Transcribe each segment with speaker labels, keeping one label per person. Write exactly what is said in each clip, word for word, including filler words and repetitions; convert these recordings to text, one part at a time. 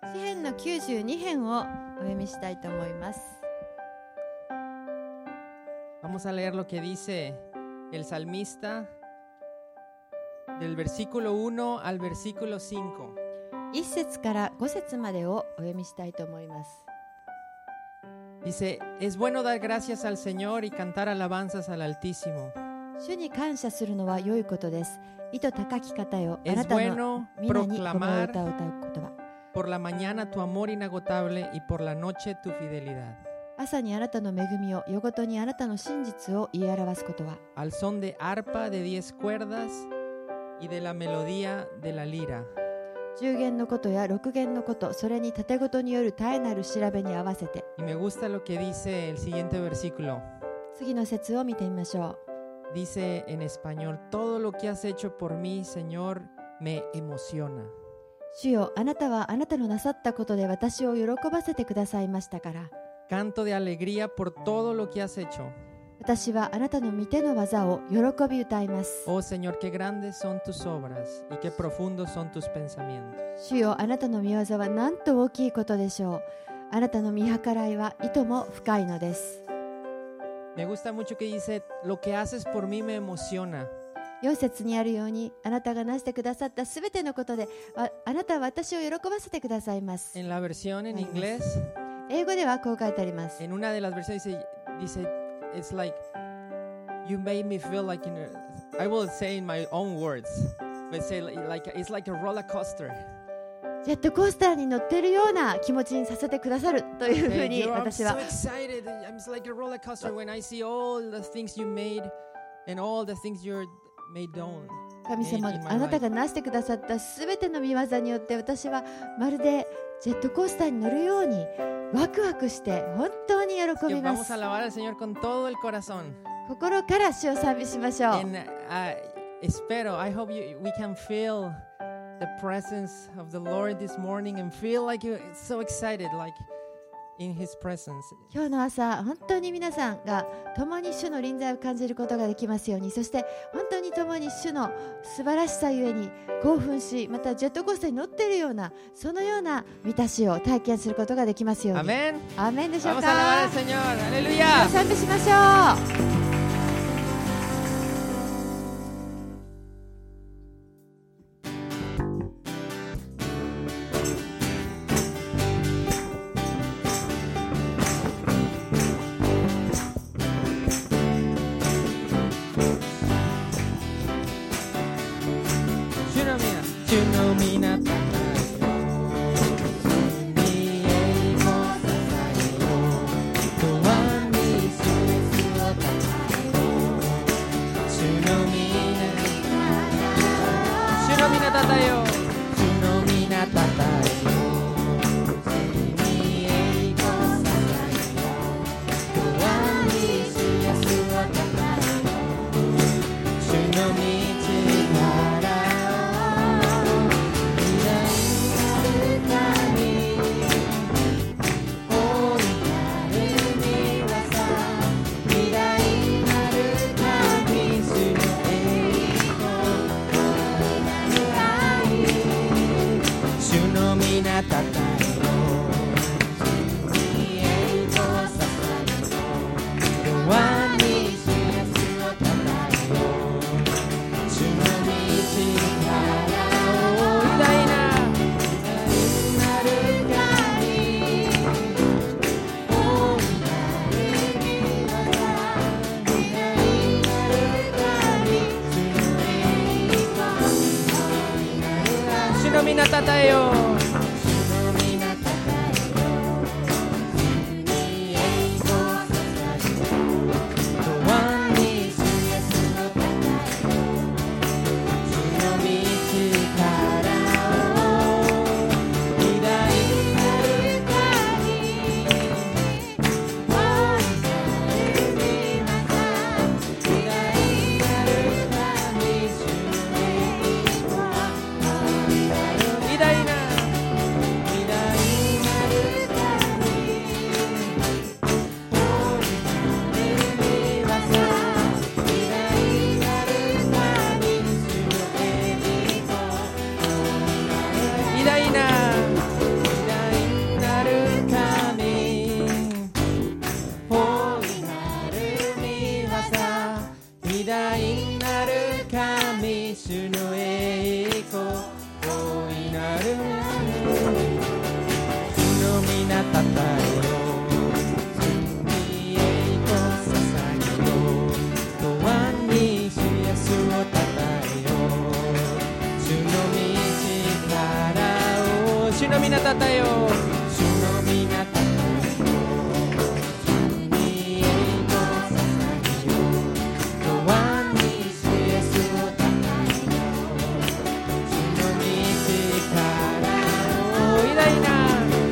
Speaker 1: 詩編のきゅうじゅうに編をお読みしたいと思います。
Speaker 2: Vamos a leer lo que dice el salmista del versículo uno al versículo cinco.
Speaker 1: いち節からご節までをお読みしたいと思います。
Speaker 2: Dice, es bueno dar gracias al Señor y cantar alabanzas al Altísimo.
Speaker 1: 主に感謝するのは良いことです。意図高き方よ、あな
Speaker 2: Es
Speaker 1: たの
Speaker 2: bueno
Speaker 1: 皆にこの
Speaker 2: proclamar
Speaker 1: 歌を歌う言葉。
Speaker 2: por la mañana tu amor inagotable y por la noche tu fidelidad.
Speaker 1: 朝にあなたの恵みを、夜ごとにあなたの真実を言い表すことは。
Speaker 2: Al son de arpa de diez cuerdas y de la melodía de la lira.
Speaker 1: 十弦のことや六弦のこと、それに縦ごとによる絶えなる調べに合わせて。
Speaker 2: Y me gusta lo que dice el siguiente versículo.
Speaker 1: 次の節を見てみましょう。
Speaker 2: Dice en español, todo lo que has hecho por mí, Señor, me emociona.
Speaker 1: 主よ、あなたはあなたのなさったことで私を喜ばせてくださいましたから。
Speaker 2: Canto de alegría por todo lo que has hecho.
Speaker 1: 私はあなたの御手の技を喜び歌います。
Speaker 2: Oh Señor, qué grandes son tus obras y qué profundos son tus pensamientos.
Speaker 1: 主よ、あなたの御業はなんと大きいことでしょう。あなたの見計らいはいとも深いのです。
Speaker 2: Me gusta mucho que dice, lo que haces por mí me emociona.
Speaker 1: よん節にあるように、あなたがなしてくださったすべてのことで、あ、あなたは私を喜ばせてくださいます。
Speaker 2: En la versión en inglés,
Speaker 1: 英語ではこう書いてあります。
Speaker 2: en una de las versiones dice, dice it's like, you made me feel like, in a, I will say in my own words, but say like, it's like a roller coaster.
Speaker 1: ジェットコースターに乗っているような気持ちにさせてくださるというふう
Speaker 2: Hey,
Speaker 1: に
Speaker 2: you know, I'm
Speaker 1: 私
Speaker 2: so
Speaker 1: は
Speaker 2: excited. I'm like a roller coaster when I see all the things you made and all the things you're made on.
Speaker 1: 神様、
Speaker 2: made in my
Speaker 1: あなた
Speaker 2: life.
Speaker 1: がなしてくださったすべての御業によって私はまるでジェットコースターに乗るようにワクワクして本当に喜
Speaker 2: Que
Speaker 1: びま
Speaker 2: vamos
Speaker 1: す。
Speaker 2: a alabar al Señor con todo el corazón.
Speaker 1: 心から主を賛美しましょう。
Speaker 2: And uh, espero, I hope you, we can feel the presence of the Lord this morning and feel like you're so excited, like in His presence.
Speaker 1: 今日の朝、本当に皆さんが共に主の臨在を感じることができますように、そして本当に共に主の素晴らしさゆえに興奮し、またジェットコースターに乗っているようなそのような満たしを体験することができますように。
Speaker 2: Amén.
Speaker 1: アーメンでしょう
Speaker 2: Vamos a alabar
Speaker 1: か。
Speaker 2: al Señor. Aleluya.
Speaker 1: 賛美しましょう。
Speaker 2: 主の皆たたえよ君へも捧げよ永遠に主をたたえよ主の皆主の皆たたえよ主の皆たたえよ君へも捧げよ永遠に主をたたえよ主の道からたたえよ君へと捧げよ永遠に主イエスをたたえよ主の道からお偉大な偉大なる神大いなる御業偉大なる神主の栄光大いなる主の皆たたえよ主の皆た主の皆たたえよう。
Speaker 3: 主の皆たたえよう。神に栄光捧げよう。永遠に主イエスをたたえよう。主の道から
Speaker 2: お偉大な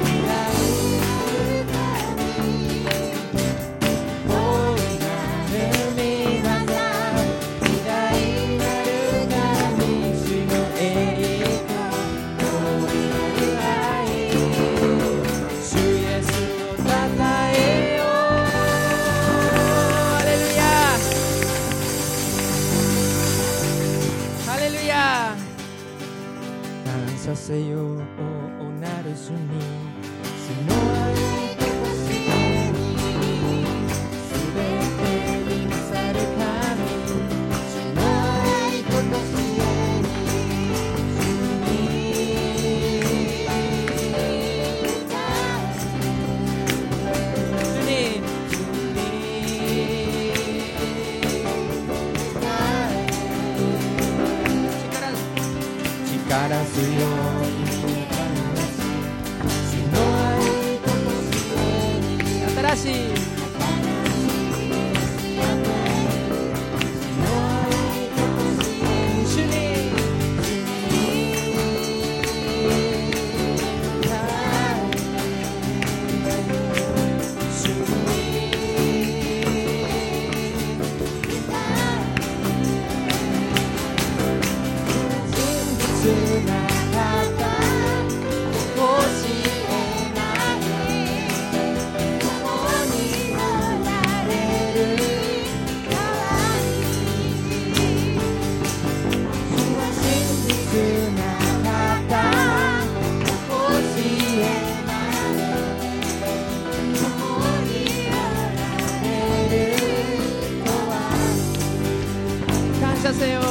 Speaker 3: させようおなる主に主の愛と教えにすべてに勝る神主の愛と教えに主に
Speaker 2: 主に
Speaker 3: 力強い
Speaker 2: 新しい主に感謝せよ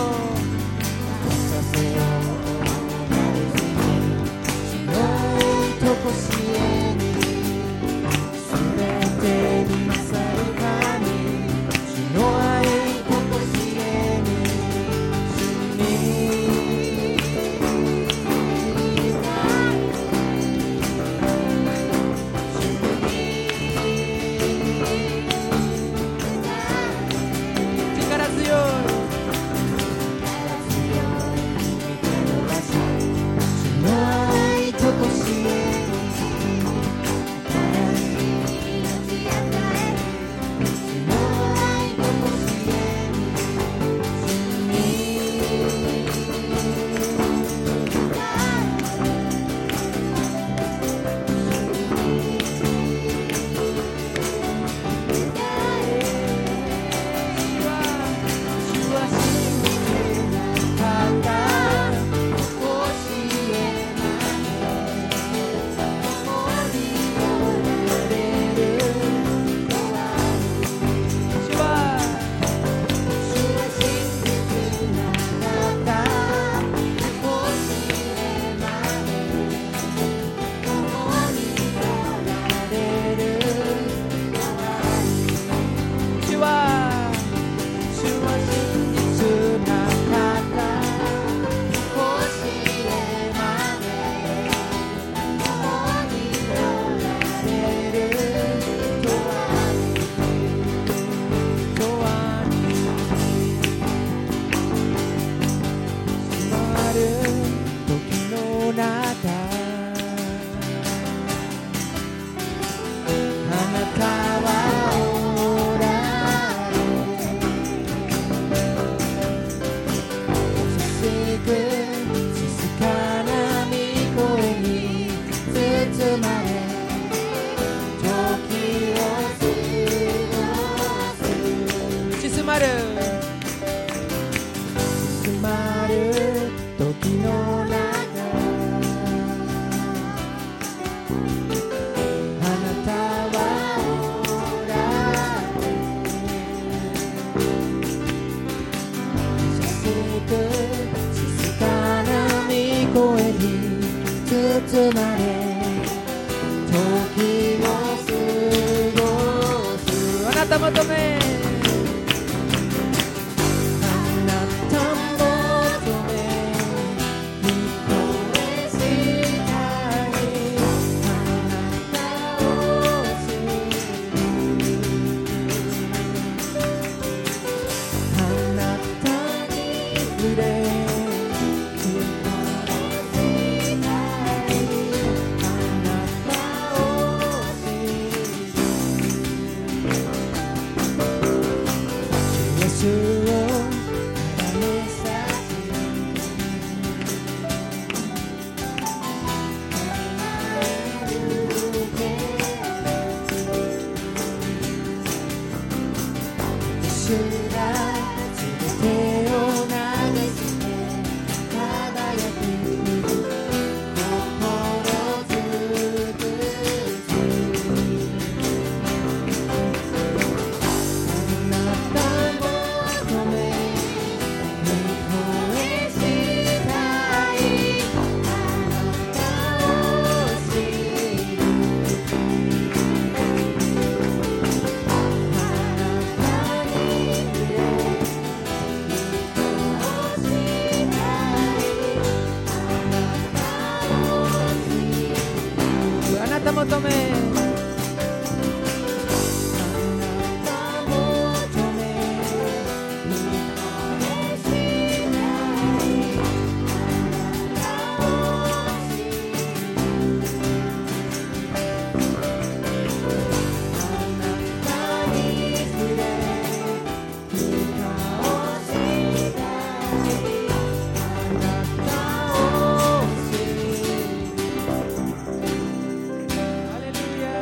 Speaker 3: 包まれ時を過ごす
Speaker 2: あなた求め
Speaker 3: あなた求め見越したいた求めハレルヤ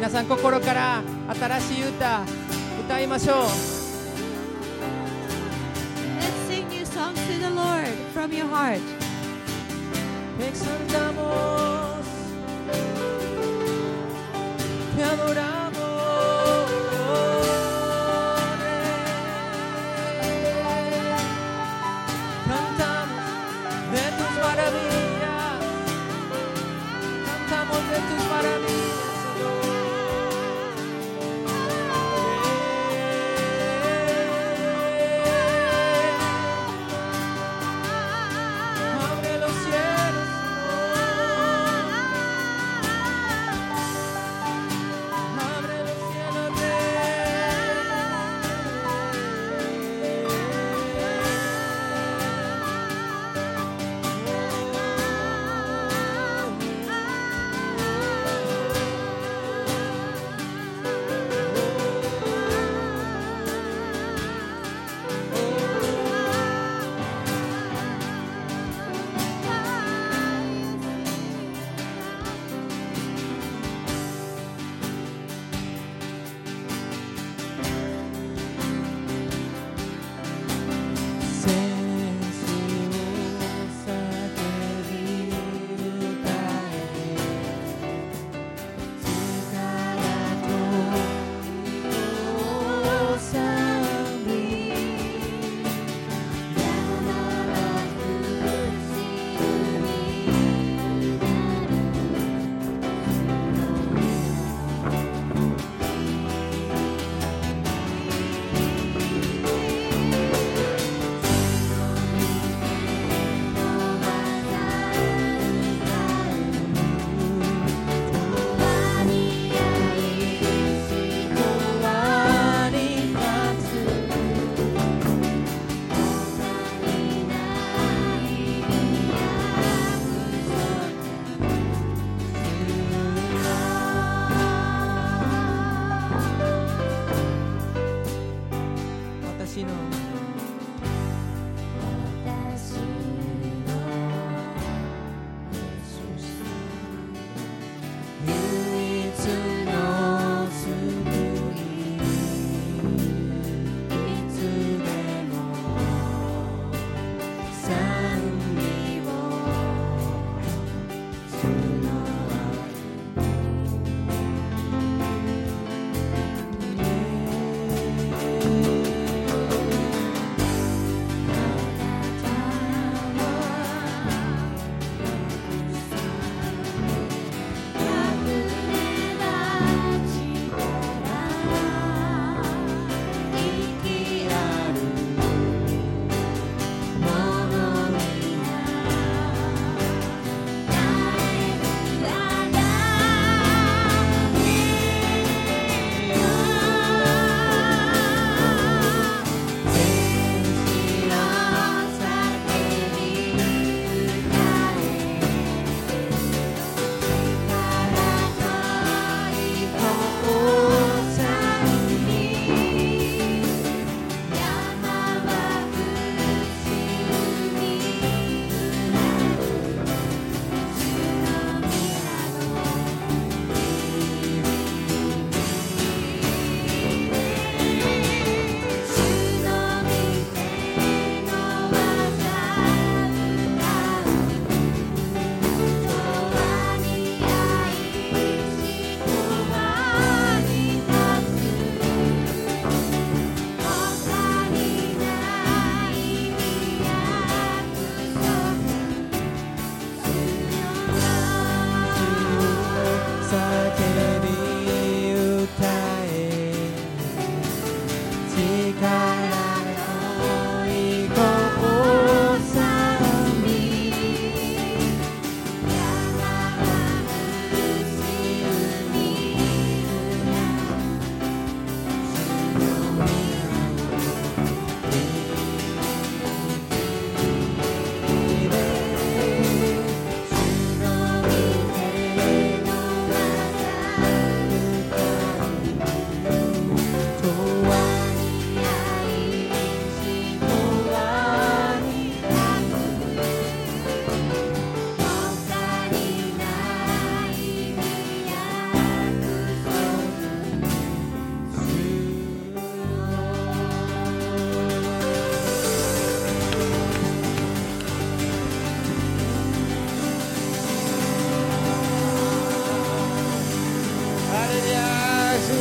Speaker 3: 皆さん心から新しい歌歌いましょう。
Speaker 1: Let's sing new songs to the Lord from your heart.
Speaker 3: Exaltamos, te adoramos, cantamos de tus maravillas, cantamos de tus maravillas, Señor. Abre los cielos, Señor.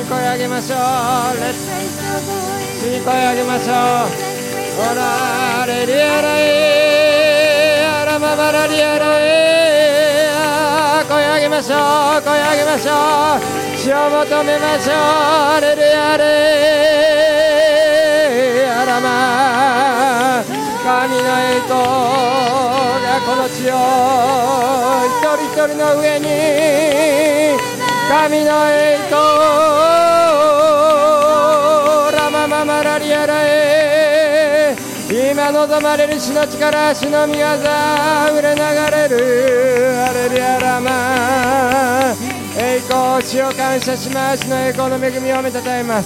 Speaker 3: に声上げましょう。レッツ
Speaker 1: Raise our voice.
Speaker 3: 主に声上げましょう。
Speaker 1: Let's raise
Speaker 3: オ
Speaker 1: our
Speaker 3: ラ
Speaker 1: voice.
Speaker 3: レリアライアラママラリアライ声上げましょう。声上げましょう。主を求めましょう。レリアレアラマ神の栄光がこの地を一人一人の上に神の栄光ラマママラリアラエ今望まれる主の力主の御業あふれ流れるアレリアラマ栄光主を感謝します。主の栄光の恵みを褒めたたえます。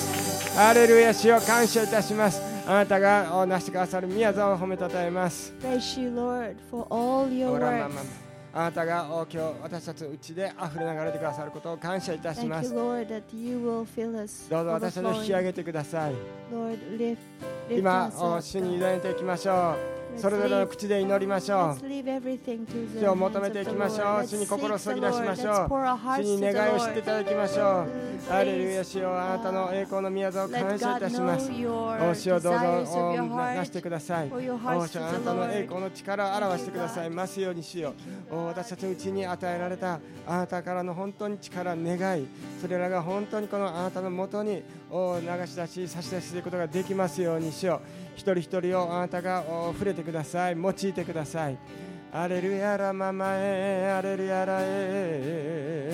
Speaker 3: アレルヤ主を感謝いたします。あなたがなしてくださる御業を褒めたたえます。
Speaker 1: Praise you, Lord, for all your
Speaker 3: オラマ
Speaker 1: works.
Speaker 3: マあなたが今日私たちのうちで溢れ流れてくださることを感謝いたし
Speaker 1: Thank
Speaker 3: ま
Speaker 1: you,
Speaker 3: す。
Speaker 1: Lord, that you will fill us.
Speaker 3: どうぞ私たちを引き上
Speaker 1: overflowing.
Speaker 3: げてください。
Speaker 1: Lord, lift, lift
Speaker 3: 今
Speaker 1: us
Speaker 3: お
Speaker 1: up,
Speaker 3: 主に委
Speaker 1: God.
Speaker 3: ねていきましょう。それぞれの口で祈りましょ
Speaker 1: Let's
Speaker 3: う。
Speaker 1: leave everything to the
Speaker 3: 主を
Speaker 1: hands
Speaker 3: 求め
Speaker 1: of
Speaker 3: てい
Speaker 1: the
Speaker 3: きましょ
Speaker 1: Lord.
Speaker 3: う。
Speaker 1: Let's
Speaker 3: 主に
Speaker 1: seek
Speaker 3: 心を
Speaker 1: the
Speaker 3: 注ぎ出し
Speaker 1: Lord.
Speaker 3: まし
Speaker 1: Let's
Speaker 3: ょ
Speaker 1: pour our
Speaker 3: う。
Speaker 1: hearts
Speaker 3: 主
Speaker 1: to
Speaker 3: に
Speaker 1: the
Speaker 3: 願いを知ってい
Speaker 1: Lord.
Speaker 3: ただきましょう。アレルヤ主よあなたの栄光の宮座を
Speaker 1: Let
Speaker 3: 感謝い
Speaker 1: God
Speaker 3: たします。
Speaker 1: know your
Speaker 3: お主をどうぞ
Speaker 1: desires of
Speaker 3: お
Speaker 1: your
Speaker 3: な
Speaker 1: heart.
Speaker 3: してください。
Speaker 1: For your
Speaker 3: お
Speaker 1: hearts
Speaker 3: 主
Speaker 1: to
Speaker 3: あな
Speaker 1: the
Speaker 3: たの栄
Speaker 1: Lord.
Speaker 3: 光の力を表してくださいますようにしよう。お私たちのうちに与えられたあなたからの本当に力願いそれらが本当にこのあなたのもとにお流し出し差し出していくことができますようにしよう。一人一人をあなたがお触れてください。用いてください。アレルヤラママエアレルヤラエ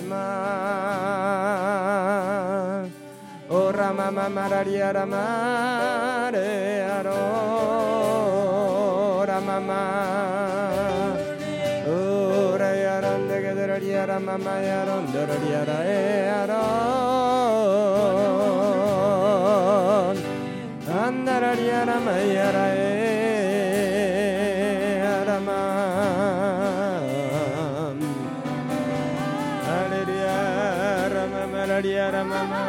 Speaker 3: マオラマママラリアラマレアロラママオラヤランデゲデラリアラママヤロンデラリアラエアロアンダラリアラマヤラエアラマアレルヤラママラリアラママ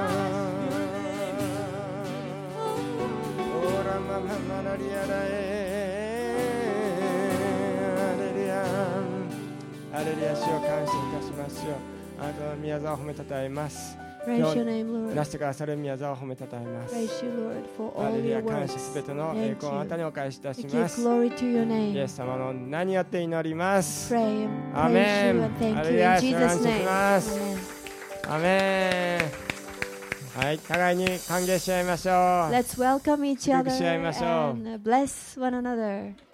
Speaker 3: オラマママラリアラエアレルヤアレルヤ主を感謝いたしますよ。あなたの宮沢を褒めたたえます。
Speaker 1: Praise your name,
Speaker 3: な
Speaker 1: Lord.
Speaker 3: してくださる宮沢を褒めたたえます。
Speaker 1: Praise you, Lord, for
Speaker 3: ア
Speaker 1: all
Speaker 3: レル
Speaker 1: your
Speaker 3: ヤ感謝
Speaker 1: works.
Speaker 3: すべての栄
Speaker 1: Thank
Speaker 3: 光をあなた
Speaker 1: you.
Speaker 3: にお返しいたし
Speaker 1: We give
Speaker 3: ます。
Speaker 1: glory to your
Speaker 3: イ
Speaker 1: name.
Speaker 3: エス様の名によって祈ります。
Speaker 1: Pray and
Speaker 3: ア
Speaker 1: praise
Speaker 3: メ
Speaker 1: you
Speaker 3: ン
Speaker 1: and thank
Speaker 3: ハレ
Speaker 1: you
Speaker 3: ルヤ
Speaker 1: in
Speaker 3: 主を
Speaker 1: Jesus'
Speaker 3: 感謝し
Speaker 1: name.
Speaker 3: ます。
Speaker 1: Amen.
Speaker 3: アメンはい、互いに歓迎し合いましょう。
Speaker 1: Let's welcome each
Speaker 3: 祝福
Speaker 1: other
Speaker 3: し合いましょう。
Speaker 1: and bless one another.